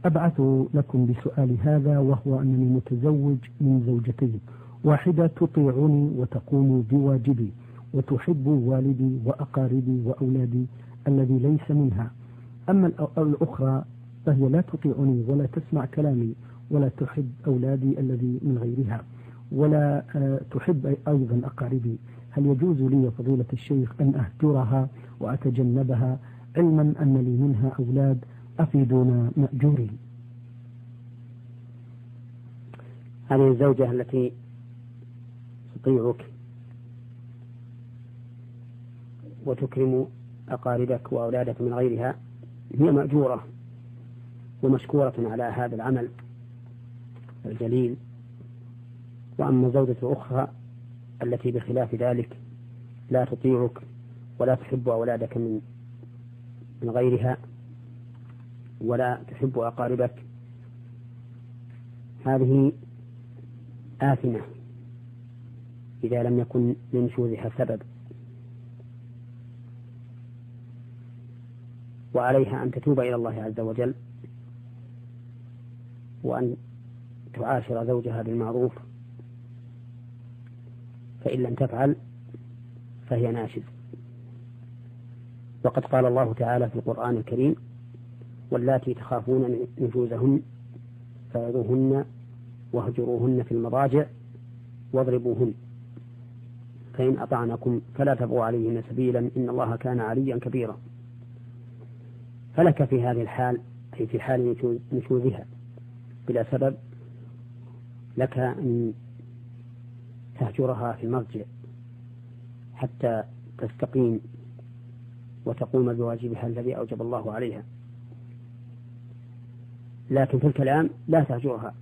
أبعث لكم بسؤال هذا، وهو أنني متزوج من زوجتين، واحدة تطيعني وتقوم بواجبي وتحب والدي وأقاربي وأولادي الذي ليس منها، أما الأخرى فهي لا تطيعني ولا تسمع كلامي ولا تحب أولادي الذي من غيرها ولا تحب أيضا أقاربي. هل يجوز لي فضيلة الشيخ أن أهجرها وأتجنبها، علما أن لي منها أولاد أفيدون مأجورين؟ هذه الزوجة التي تطيعك وتكرم أقاربك وأولادك من غيرها هي مأجورة ومشكورة على هذا العمل الجليل. وأما الزوجة الأخرى التي بخلاف ذلك لا تطيعك ولا تحب أولادك من غيرها ولا تحب أقاربك، هذه آثمة إذا لم يكن لنشوذها سبب، وعليها أن تتوب إلى الله عز وجل وأن تعاشر زوجها بالمعروف، فإن لم تفعل فهي ناشز. وقد قال الله تعالى في القرآن الكريم: واللاتي تخافون نشوزهن فعظوهن واهجروهن في المضاجع واضربوهن فإن أطعنكم فلا تبغوا عليهن سبيلا إن الله كان عليا كبيرا. فلك في هذه الحال، أي في حال نشوزها بلا سبب، لك أن تهجرها في المرجع حتى تستقيم وتقوم بواجبها الذي أوجب الله عليها، لكن في الكلام لا تهجرها،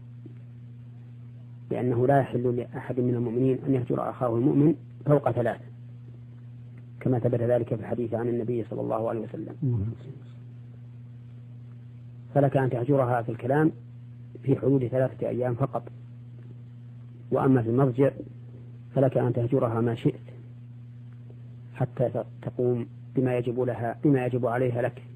لأنه لا يحل لأحد من المؤمنين أن يهجر أخاه المؤمن فوق 3، كما ثبت ذلك في الحديث عن النبي صلى الله عليه وسلم. فلك أن تهجرها في الكلام في حدود 3 أيام فقط، وأما في المرجع فلك أن تهجرها ما شئت حتى تقوم بما يجب عليها لك.